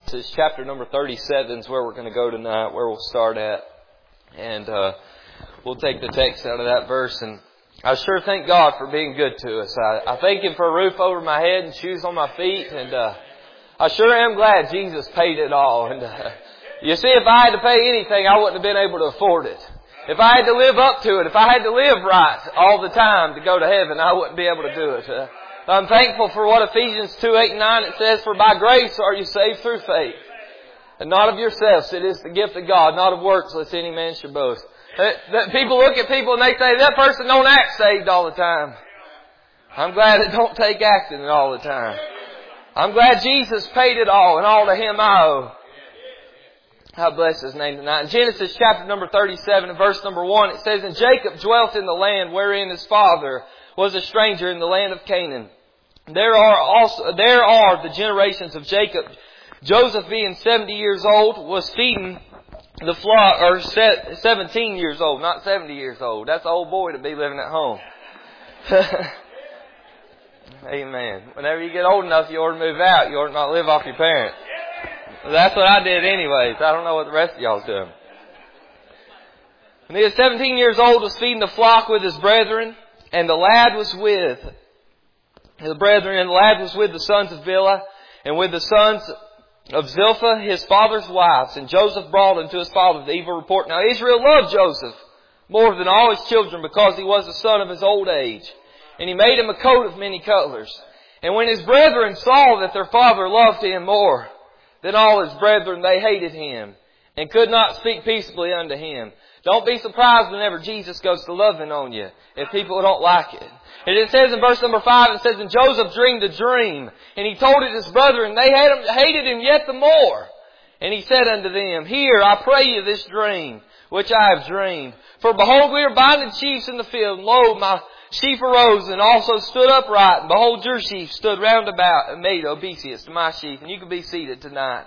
Genesis chapter number 37 is where we're going to go tonight, where we'll start at. And we'll take the text out of that verse. And I sure thank God for being good to us. I thank Him for a roof over my head and shoes on my feet. And I sure am glad Jesus paid it all. And you see, if I had to pay anything, I wouldn't have been able to afford it. If I had to live up to it, if I had to live right all the time to go to heaven, I wouldn't be able to do it. I'm thankful for what Ephesians 2:8-9 it says, "For by grace are you saved through faith, and not of yourselves. It is the gift of God, not of works, lest any man should boast." That people look at people and they say, "That person don't act saved all the time." I'm glad it don't take acting all the time. I'm glad Jesus paid it all, and all to Him I owe. I bless His name tonight. In Genesis chapter number 37 and verse number 1, it says, "And Jacob dwelt in the land wherein his father was a stranger in the land of Canaan. There are the generations of Jacob. Joseph, being 70 years old, was feeding the flock, or 17 years old, not 70 years old. That's an old boy to be living at home." Amen. Whenever you get old enough, you ought to move out. You ought to not live off your parents. That's what I did anyways. I don't know what the rest of y'all's doing. When he was 17 years old, was feeding the flock with his brethren, and the lad was with the sons of Bilhah, and with the sons of Zilpah, his father's wives. And Joseph brought unto his father the evil report. Now Israel loved Joseph more than all his children, because he was the son of his old age. And he made him a coat of many colors. And when his brethren saw that their father loved him more than all his brethren, they hated him, and could not speak peaceably unto him. Don't be surprised whenever Jesus goes to loving on you, if people don't like it. And it says in verse number 5, it says, "And Joseph dreamed a dream, and he told it his brethren, and they hated him yet the more. And he said unto them, Hear, I pray you, this dream, which I have dreamed. For behold, we are binding sheaves in the field, and lo, my sheaf arose, and also stood upright, and behold, your sheaf stood round about, and made obeisance to my sheaf." And you can be seated tonight.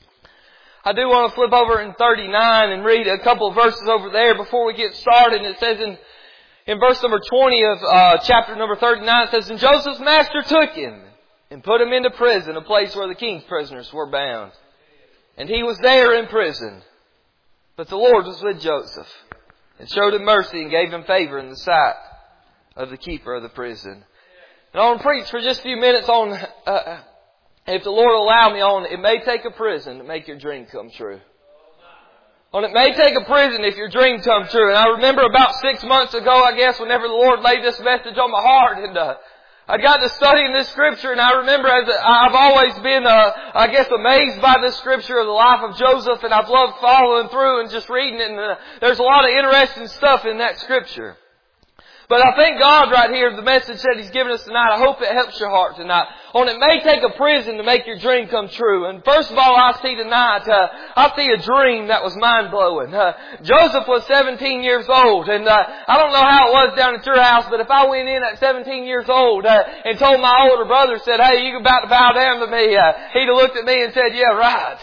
I do want to flip over in 39 and read a couple of verses over there before we get started. And it says in verse number 20 of chapter number 39, it says, "And Joseph's master took him and put him into prison, a place where the king's prisoners were bound. And he was there in prison. But the Lord was with Joseph, and showed him mercy, and gave him favor in the sight of the keeper of the prison." And I want to preach for just a few minutes on, if the Lord will allow me, on it may take a prison to make your dream come true. On it may take a prison if your dream comes true. And I remember about 6 months ago, I guess, whenever the Lord laid this message on my heart, and I got to studying this scripture, and I remember I've always been, amazed by this scripture of the life of Joseph, and I've loved following through and just reading it, and there's a lot of interesting stuff in that scripture. But I thank God right here, the message that He's given us tonight, I hope it helps your heart tonight. On it may take a prison to make your dream come true. And first of all, I see tonight, I see a dream that was mind-blowing. Joseph was 17 years old, and I don't know how it was down at your house, but if I went in at 17 years old and told my older brother, said, "Hey, you about to bow down to me," he'd have looked at me and said, "Yeah, right."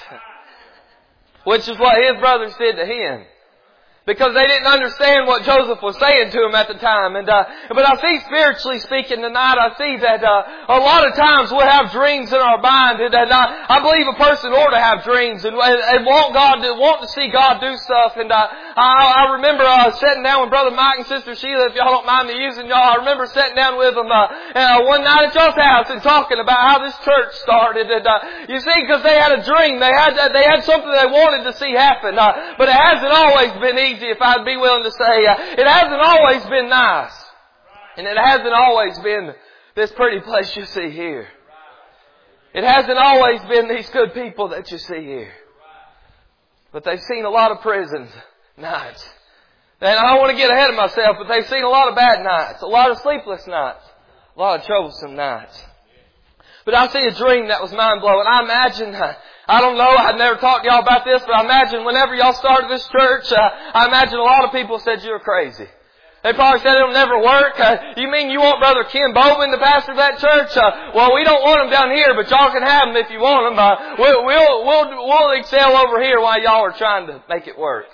Which is what his brother said to him. Because they didn't understand what Joseph was saying to him at the time. But I see, spiritually speaking tonight, I see that a lot of times we'll have dreams in our mind. And I believe a person ought to have dreams and want to see God do stuff. And I remember sitting down with Brother Mike and Sister Sheila, if y'all don't mind me using y'all. I remember sitting down with them one night at y'all's house and talking about how this church started. And you see, because they had a dream, they had something they wanted to see happen. But it hasn't always been easy. If I'd be willing to say, it hasn't always been nice. And it hasn't always been this pretty place you see here. It hasn't always been these good people that you see here. But they've seen a lot of prison nights. And I don't want to get ahead of myself, but they've seen a lot of bad nights, a lot of sleepless nights, a lot of troublesome nights. But I see a dream that was mind-blowing. I imagine, I don't know, I've never talked to y'all about this, but I imagine whenever y'all started this church, I imagine a lot of people said you were crazy. They probably said it'll never work. You mean you want Brother Ken Bowman to pastor that church? Well, we don't want him down here, but y'all can have him if you want him. We'll excel over here while y'all are trying to make it work.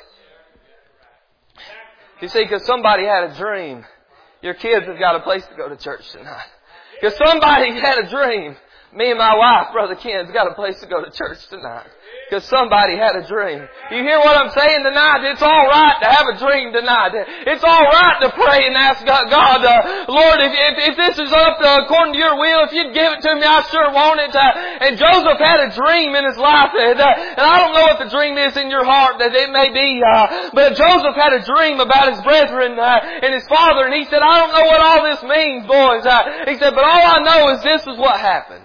You see, because somebody had a dream. Your kids have got a place to go to church tonight. Because somebody had a dream. Me and my wife, Brother Ken's got a place to go to church tonight. Because somebody had a dream. You hear what I'm saying tonight? It's all right to have a dream tonight. It's all right to pray and ask God, Lord, if this is up according to your will, if you'd give it to me, I sure want it. And Joseph had a dream in his life. And I don't know what the dream is in your heart that it may be. But Joseph had a dream about his brethren and his father. And he said, I don't know what all this means, boys. He said, but all I know is this is what happened.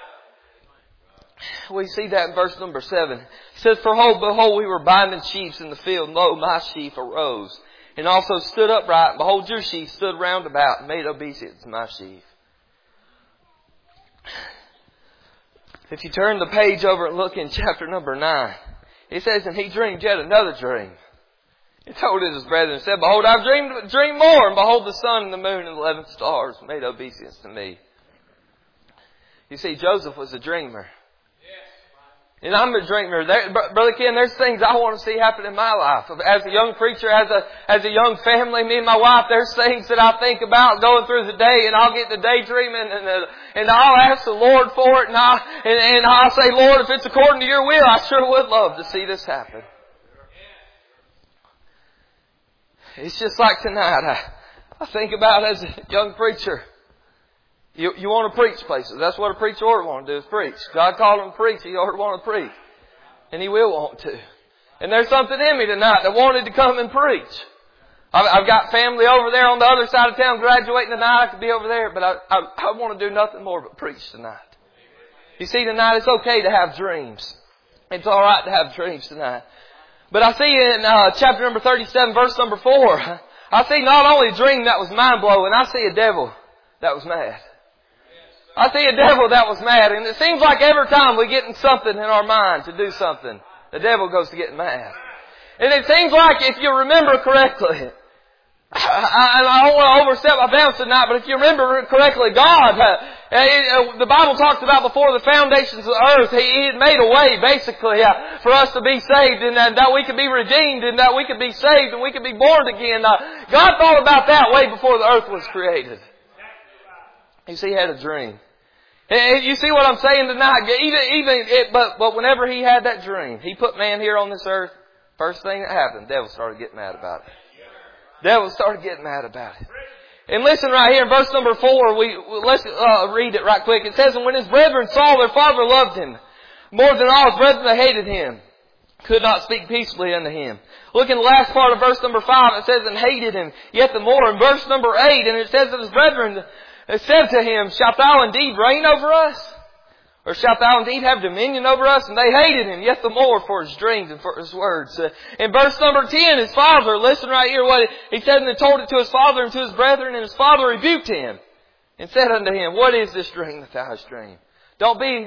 We see that in verse number 7. It says, For behold, we were binding sheaves in the field, and lo, my sheaf arose, and also stood upright, and behold, your sheaf stood round about, and made obeisance to my sheaf. If you turn the page over and look in chapter number 9, it says, And he dreamed yet another dream. He told his brethren, and said, Behold, I've dreamed more, and behold, the sun and the moon and the 11 stars made obeisance to me. You see, Joseph was a dreamer. And I'm a dreamer. Brother Ken, there's things I want to see happen in my life. As a young preacher, as a young family, me and my wife, there's things that I think about going through the day, and I'll get to daydreaming, and I'll ask the Lord for it, and I'll say, Lord, if it's according to your will, I sure would love to see this happen. It's just like tonight. I think about as a young preacher. You want to preach places. That's what a preacher ought to want to do, is preach. God called him to preach. He ought to want to preach. And he will want to. And there's something in me tonight that wanted to come and preach. I've got family over there on the other side of town graduating tonight. I could be over there, but I want to do nothing more but preach tonight. You see, tonight it's okay to have dreams. It's alright to have dreams tonight. But I see in chapter number 37, verse number 4, I see not only a dream that was mind-blowing, I see a devil that was mad. I see a devil that was mad. And it seems like every time we get in something in our mind to do something, the devil goes to get mad. And it seems like, if you remember correctly, I don't want to overstep my bounds tonight, but if you remember correctly, God, the Bible talks about before the foundations of the earth, He had made a way, basically, for us to be saved, and that we could be redeemed, and that we could be saved, and we could be born again. God thought about that way before the earth was created. You see, he had a dream. You see what I'm saying tonight? But whenever he had that dream, he put man here on this earth. First thing that happened, the devil started getting mad about it. The devil started getting mad about it. And listen right here in verse number 4, let's read it right quick. It says, And when his brethren saw their father loved him more than all his brethren that hated him, could not speak peaceably unto him. Look in the last part of verse number 5. It says, And hated him yet the more. In verse number 8, and it says that his brethren said to him, Shalt thou indeed reign over us? Or shalt thou indeed have dominion over us? And they hated him yet the more for his dreams and for his words. In verse number 10, his father, listen right here what he said, and told it to his father and to his brethren, and his father rebuked him and said unto him, What is this dream that thou hast dreamed? Don't be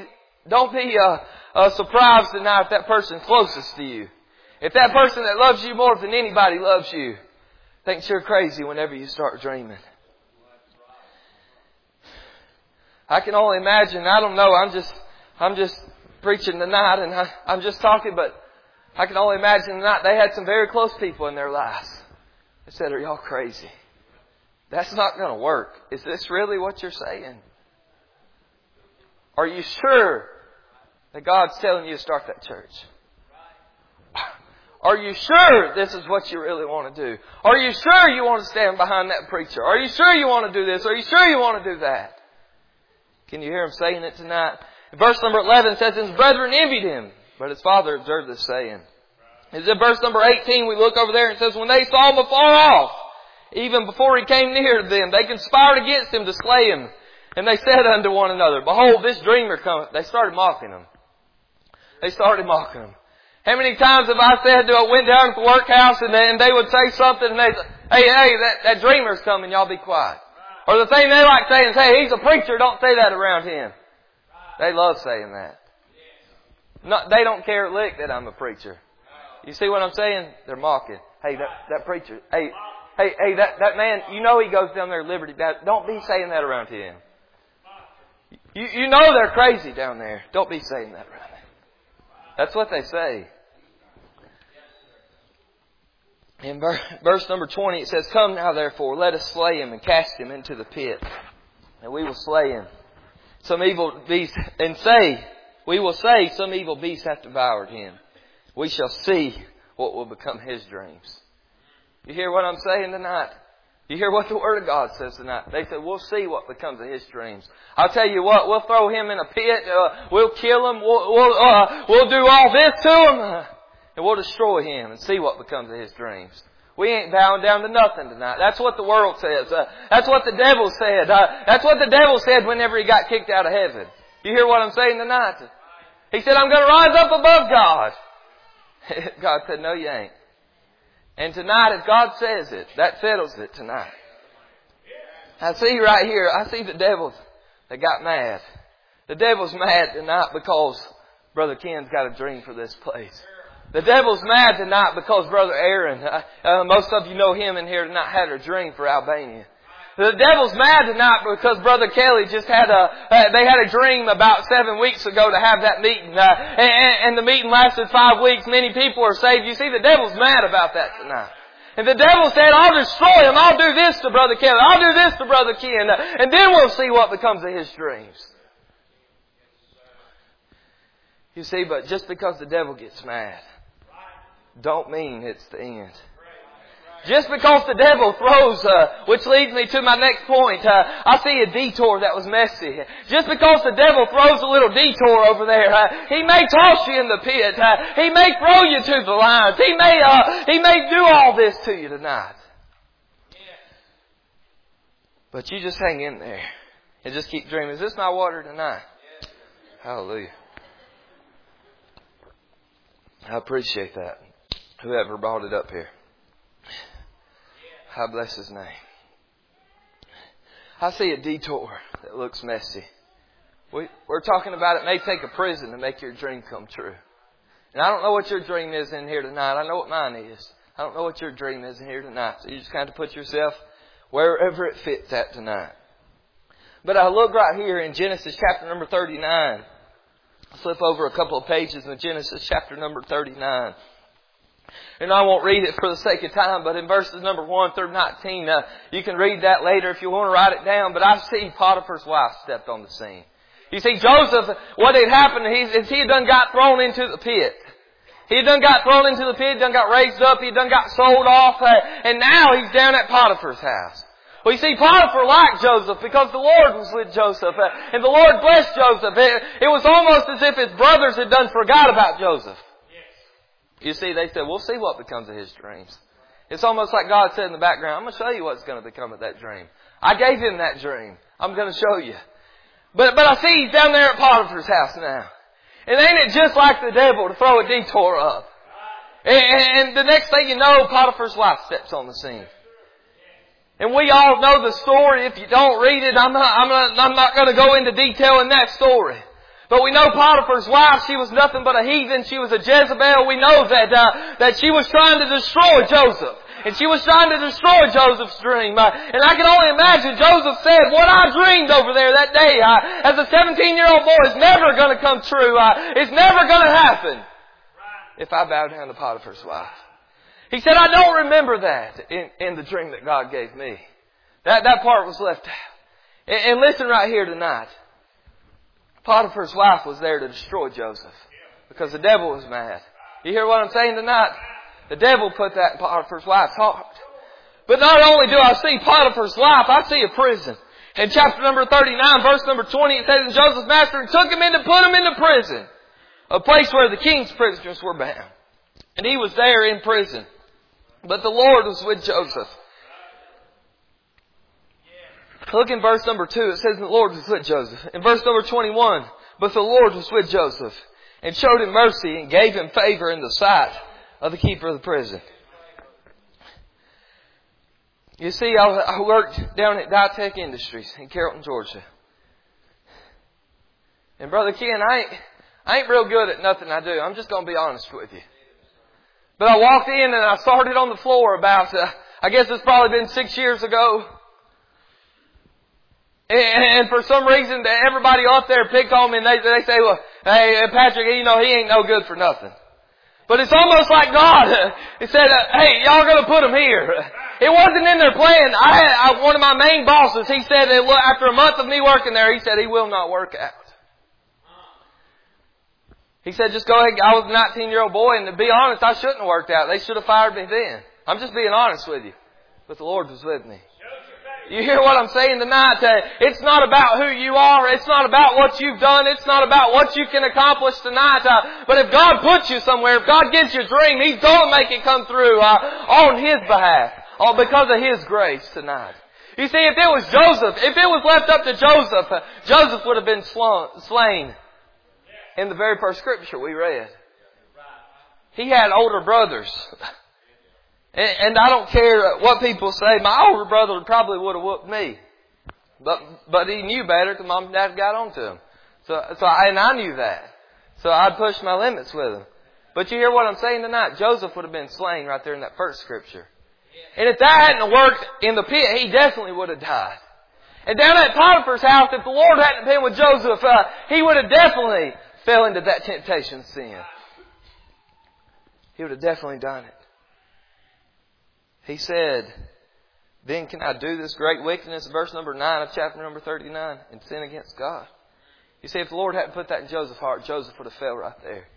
surprised tonight if that person closest to you. If that person that loves you more than anybody loves you, thinks you're crazy whenever you start dreaming. I can only imagine, I don't know, I'm just preaching tonight and I'm just talking, but I can only imagine tonight they had some very close people in their lives. They said, Are y'all crazy? That's not going to work. Is this really what you're saying? Are you sure that God's telling you to start that church? Are you sure this is what you really want to do? Are you sure you want to stand behind that preacher? Are you sure you want to do this? Are you sure you want to do that? Can you hear him saying it tonight? In verse number 11 it says, His brethren envied him, but his father observed this saying. In verse number 18 we look over there and it says, When they saw him afar off, even before he came near to them, they conspired against him to slay him. And they said unto one another, Behold, this dreamer cometh. They started mocking him. They started mocking him. How many times have I went down to the workhouse and they would say something and they say, Hey, that dreamer's coming, y'all be quiet. Or the thing they like saying is, Hey, he's a preacher, don't say that around him. They love saying that. They don't care a lick that I'm a preacher. You see what I'm saying? They're mocking. Hey, that preacher. Hey, that man, you know he goes down there to Liberty Baptist. Don't be saying that around him. You know they're crazy down there. Don't be saying that around him. That's what they say. In verse number 20 it says, Come now therefore, let us slay him and cast him into the pit, and we will slay him. It some evil beast, and say, we will say some evil beast hath devoured him. We shall see what will become his dreams. You hear what I'm saying tonight? You hear what the Word of God says tonight? They said, we'll see what becomes of his dreams. I'll tell you what, we'll throw him in a pit, we'll kill him, we'll do all this to him, and we'll destroy him and see what becomes of his dreams. We ain't bowing down to nothing tonight. That's what the world says. That's what the devil said. That's what the devil said whenever he got kicked out of heaven. You hear what I'm saying tonight? He said, I'm going to rise up above God. God said, no, you ain't. And tonight, if God says it, that settles it tonight. I see right here, I see the devil that got mad. The devil's mad tonight because Brother Ken's got a dream for this place. The devil's mad tonight because Brother Aaron, most of you know him in here tonight, had a dream for Albania. The devil's mad tonight because Brother Kelly just had they had a dream about 7 weeks ago to have that meeting. And the meeting lasted 5 weeks. Many people are saved. You see, the devil's mad about that tonight. And the devil said, I'll destroy him. I'll do this to Brother Kelly. I'll do this to Brother Ken. And then we'll see what becomes of his dreams. You see, but just because the devil gets mad, don't mean it's the end. Just because the devil throws, which leads me to my next point, I see a detour that was messy. Just because the devil throws a little detour over there, he may toss you in the pit. He may throw you to the lions. He may do all this to you tonight. But you just hang in there and just keep dreaming. Is this my water tonight? Hallelujah. I appreciate that. Whoever brought it up here. I bless His name. I see a detour that looks messy. We're talking about it may take a prison to make your dream come true. And I don't know what your dream is in here tonight. I know what mine is. I don't know what your dream is in here tonight. So you just kind of put yourself wherever it fits at tonight. But I look right here in Genesis chapter number 39. I'll flip over a couple of pages in Genesis chapter number 39. And I won't read it for the sake of time, but in verses number 1 through 19, you can read that later if you want to write it down. But I see Potiphar's wife stepped on the scene. You see, Joseph, what had happened is he had done got thrown into the pit. He had done got thrown into the pit, done got raised up, he had done got sold off, and now he's down at Potiphar's house. Well, you see, Potiphar liked Joseph because the Lord was with Joseph, and the Lord blessed Joseph. It was almost as if his brothers had done forgot about Joseph. You see, they said, we'll see what becomes of his dreams. It's almost like God said in the background, I'm going to show you what's going to become of that dream. I gave him that dream. I'm going to show you. But I see he's down there at Potiphar's house now. And ain't it just like the devil to throw a detour up? And the next thing you know, Potiphar's wife steps on the scene. And we all know the story. If you don't read it, I'm not going to go into detail in that story. But we know Potiphar's wife, she was nothing but a heathen. She was a Jezebel. We know that she was trying to destroy Joseph. And she was trying to destroy Joseph's dream. And I can only imagine Joseph said, what I dreamed over there that day as a 17-year-old boy is never going to come true. It's never going to happen if I bow down to Potiphar's wife. He said, I don't remember that in the dream that God gave me. That part was left out. And listen right here tonight. Potiphar's wife was there to destroy Joseph because the devil was mad. You hear what I'm saying tonight? The devil put that in Potiphar's wife's heart. But not only do I see Potiphar's wife, I see a prison. In chapter number 39, verse number 20, it says, and Joseph's master took him in to put him into prison, a place where the king's prisoners were bound. And he was there in prison. But the Lord was with Joseph. Look in verse number 2. It says the Lord was with Joseph. In verse number 21, but the Lord was with Joseph and showed him mercy and gave him favor in the sight of the keeper of the prison. You see, I worked down at Dytech Industries in Carrollton, Georgia. And Brother Ken, I ain't real good at nothing I do. I'm just going to be honest with you. But I walked in and I started on the floor about, I guess it's probably been 6 years ago. And for some reason, everybody up there picked on me and they say, well, hey, Patrick, you know, he ain't no good for nothing. But it's almost like God, He said, hey, y'all are going to put them here. It wasn't in their plan. One of my main bosses, he said, after a month of me working there, he said he will not work out. He said, just go ahead. I was a 19-year-old boy, and to be honest, I shouldn't have worked out. They should have fired me then. I'm just being honest with you. But the Lord was with me. You hear what I'm saying tonight? It's not about who you are. It's not about what you've done. It's not about what you can accomplish tonight. But if God puts you somewhere, if God gives you a dream, He's going to make it come through on His behalf. Because of His grace tonight. You see, if it was Joseph, if it was left up to Joseph, Joseph would have been slain in the very first scripture we read. He had older brothers. And I don't care what people say. My older brother probably would have whooped me. But he knew better because Mom and Dad got on to him. And I knew that. So I'd push my limits with him. But you hear what I'm saying tonight? Joseph would have been slain right there in that first scripture. And if that hadn't worked in the pit, he definitely would have died. And down at Potiphar's house, if the Lord hadn't been with Joseph, he would have definitely fell into that temptation sin. He would have definitely done it. He said, then can I do this great wickedness, verse number 9 of chapter number 39, and sin against God? You see, if the Lord hadn't put that in Joseph's heart, Joseph would have fell right there.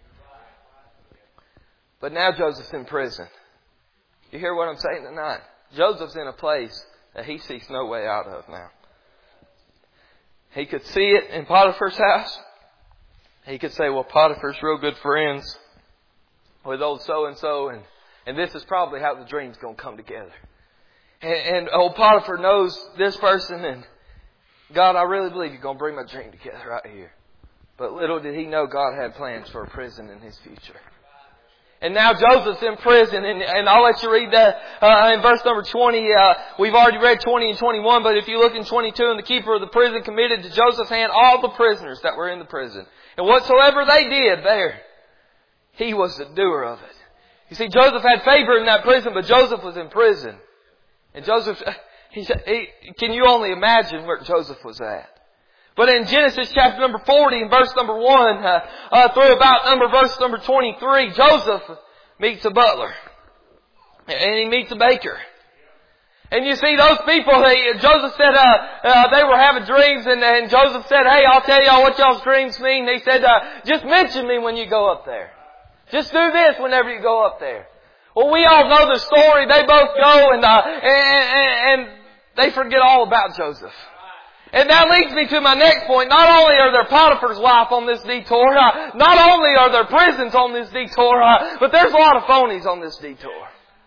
But now Joseph's in prison. You hear what I'm saying tonight? Joseph's in a place that he sees no way out of now. He could see it in Potiphar's house. He could say, well, Potiphar's real good friends with old so-and-so, and this is probably how the dream's going to come together. And old Potiphar knows this person, and God, I really believe you're going to bring my dream together right here. But little did he know God had plans for a prison in his future. And now Joseph's in prison, and I'll let you read that in verse number 20. We've already read 20 and 21, but if you look in 22, and the keeper of the prison committed to Joseph's hand all the prisoners that were in the prison. And whatsoever they did there, he was the doer of it. You see, Joseph had favor in that prison, but Joseph was in prison. And Joseph, can you only imagine where Joseph was at? But in Genesis chapter number 40 and verse number 1 through about verse number 23, Joseph meets a butler. And he meets a baker. And you see those people, Joseph said they were having dreams, and Joseph said, hey, I'll tell y'all what y'all's dreams mean. He said, just mention me when you go up there. Just do this whenever you go up there. Well, we all know the story. They both go and they forget all about Joseph. And that leads me to my next point. Not only are there Potiphar's wife on this detour, not only are there prisons on this detour, but there's a lot of phonies on this detour.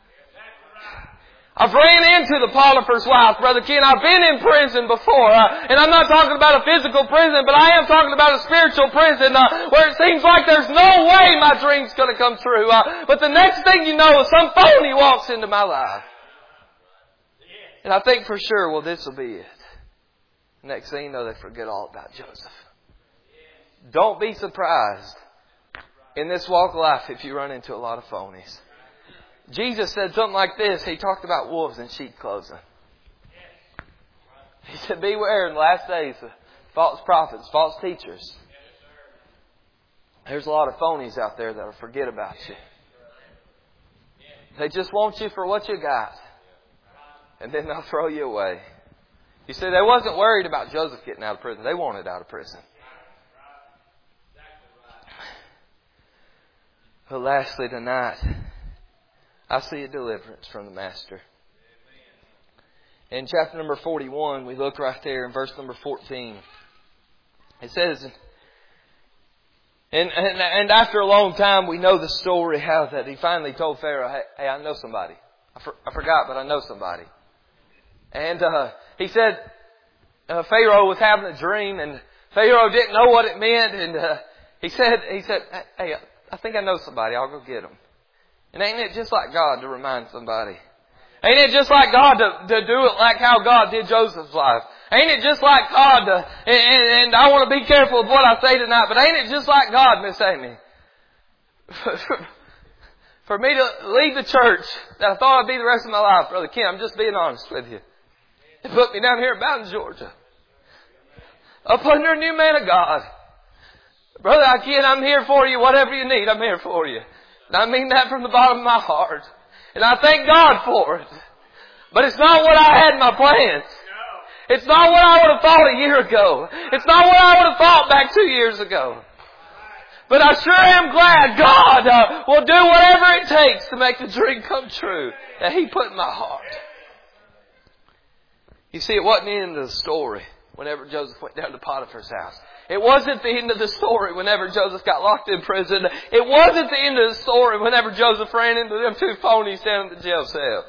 I've ran into the Potiphar's wife, Brother Ken. I've been in prison before. And I'm not talking about a physical prison, but I am talking about a spiritual prison where it seems like there's no way my dream's going to come true. But the next thing you know, some phony walks into my life. And I think for sure, well, this will be it. Next thing you know, they forget all about Joseph. Don't be surprised in this walk of life if you run into a lot of phonies. Jesus said something like this. He talked about wolves in sheep clothing. He said, beware in the last days of false prophets, false teachers. There's a lot of phonies out there that will forget about you. They just want you for what you got. And then they'll throw you away. You see, they wasn't worried about Joseph getting out of prison. They wanted out of prison. But lastly tonight, I see a deliverance from the Master. In chapter number 41, we look right there in verse number 14. It says, and after a long time, we know the story how that he finally told Pharaoh, hey, I know somebody. I forgot, but I know somebody. And he said Pharaoh was having a dream, and Pharaoh didn't know what it meant. And he said, hey, I think I know somebody. I'll go get him. And ain't it just like God to remind somebody? Ain't it just like God to do it like how God did Joseph's life? Ain't it just like God to, and I want to be careful of what I say tonight, but ain't it just like God, Miss Amy? For me to leave the church that I thought I'd be the rest of my life, Brother Ken, I'm just being honest with you. They put me down here at Bowden, Georgia. Up under a new man of God. Brother Ken, I'm here for you. Whatever you need, I'm here for you. And I mean that from the bottom of my heart. And I thank God for it. But it's not what I had in my plans. It's not what I would have thought a year ago. It's not what I would have thought back 2 years ago. But I sure am glad God will do whatever it takes to make the dream come true that He put in my heart. You see, it wasn't the end of the story whenever Joseph went down to Potiphar's house. It wasn't the end of the story whenever Joseph got locked in prison. It wasn't the end of the story whenever Joseph ran into them 2 phonies down at the jail cell.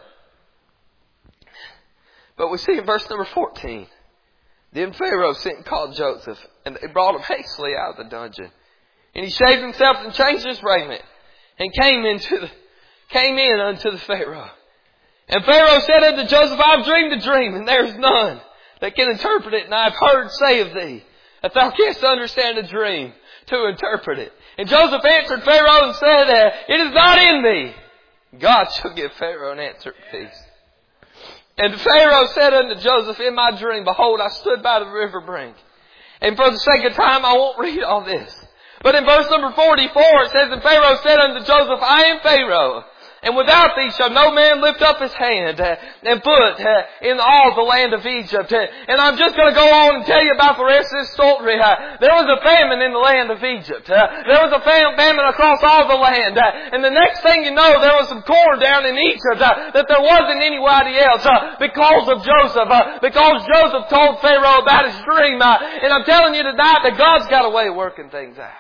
But we see in verse number 14, then Pharaoh sent and called Joseph, and they brought him hastily out of the dungeon. And he shaved himself and changed his raiment, and came in unto the Pharaoh. And Pharaoh said unto Joseph, I have dreamed a dream, and there is none that can interpret it. And I have heard say of thee, that thou canst understand a dream to interpret it. And Joseph answered Pharaoh and said, it is not in me. God shall give Pharaoh an answer of peace. And Pharaoh said unto Joseph, in my dream, behold, I stood by the river brink. And for the sake of time, I won't read all this. But in verse number 44, it says, and Pharaoh said unto Joseph, I am Pharaoh, and without thee shall no man lift up his hand and foot in all the land of Egypt. And I'm just going to go on and tell you about the rest of this story. There was a famine in the land of Egypt. There was a famine across all the land. And the next thing you know, there was some corn down in Egypt that there wasn't anybody else because of Joseph. Because Joseph told Pharaoh about his dream. And I'm telling you tonight that God's got a way of working things out.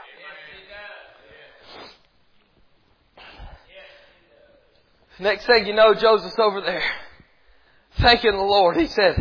Next thing you know, Joseph's over there thanking the Lord. He said,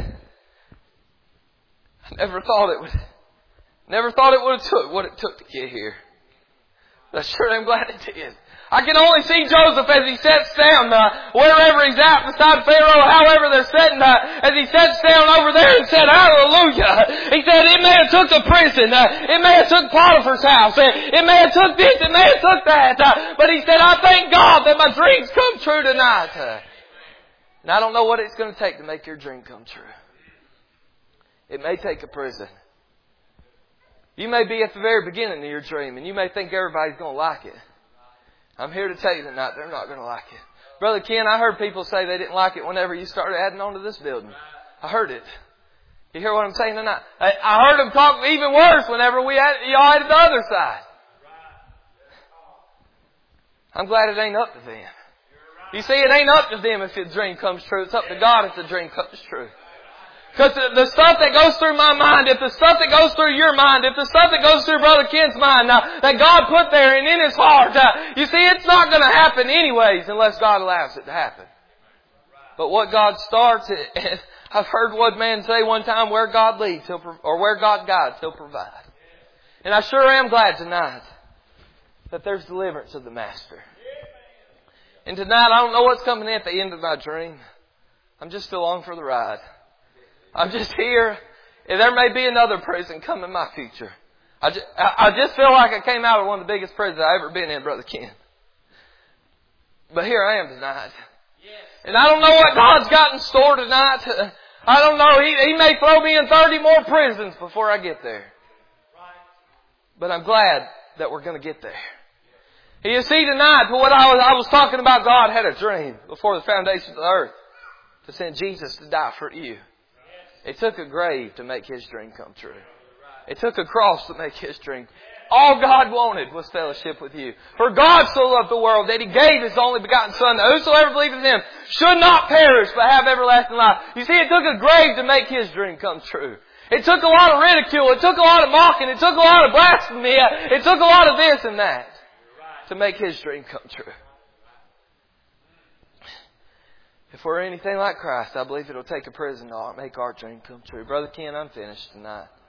I never thought it would have took what it took to get here. But I sure am glad it did. I can only see Joseph as he sits down wherever he's at beside Pharaoh, however they're sitting, as he sits down over there and said, hallelujah. He said, it may have took the prison. It may have took Potiphar's house. It may have took this. It may have took that. But he said, I thank God that my dreams come true tonight. And I don't know what it's going to take to make your dream come true. It may take a prison. You may be at the very beginning of your dream and you may think everybody's going to like it. I'm here to tell you tonight, they're not going to like it. Brother Ken, I heard people say they didn't like it whenever you started adding on to this building. I heard it. You hear what I'm saying tonight? I heard them talk even worse whenever y'all added the other side. I'm glad it ain't up to them. You see, it ain't up to them if the dream comes true. It's up to God if the dream comes true. Because the stuff that goes through my mind, if the stuff that goes through your mind, if the stuff that goes through Brother Ken's mind, that God put there and in his heart, you see, it's not going to happen anyways unless God allows it to happen. But what God starts, I've heard one man say one time, where God leads, or where God guides, He'll provide. And I sure am glad tonight that there's deliverance of the Master. And tonight, I don't know what's coming at the end of my dream. I'm just along for the ride. I'm just here. There may be another prison coming in my future. I just feel like I came out of one of the biggest prisons I've ever been in, Brother Ken. But here I am tonight. And I don't know what God's got in store tonight. I don't know. He may throw me in 30 more prisons before I get there. But I'm glad that we're going to get there. You see tonight, what I was talking about, God had a dream before the foundations of the earth to send Jesus to die for you. It took a grave to make His dream come true. It took a cross to make His dream. All God wanted was fellowship with you. For God so loved the world that He gave His only begotten Son, that whosoever believes in Him should not perish but have everlasting life. You see, it took a grave to make His dream come true. It took a lot of ridicule. It took a lot of mocking. It took a lot of blasphemy. It took a lot of this and that to make His dream come true. If we're anything like Christ, I believe it'll take a prison to make our dream come true. Brother Ken, I'm finished tonight.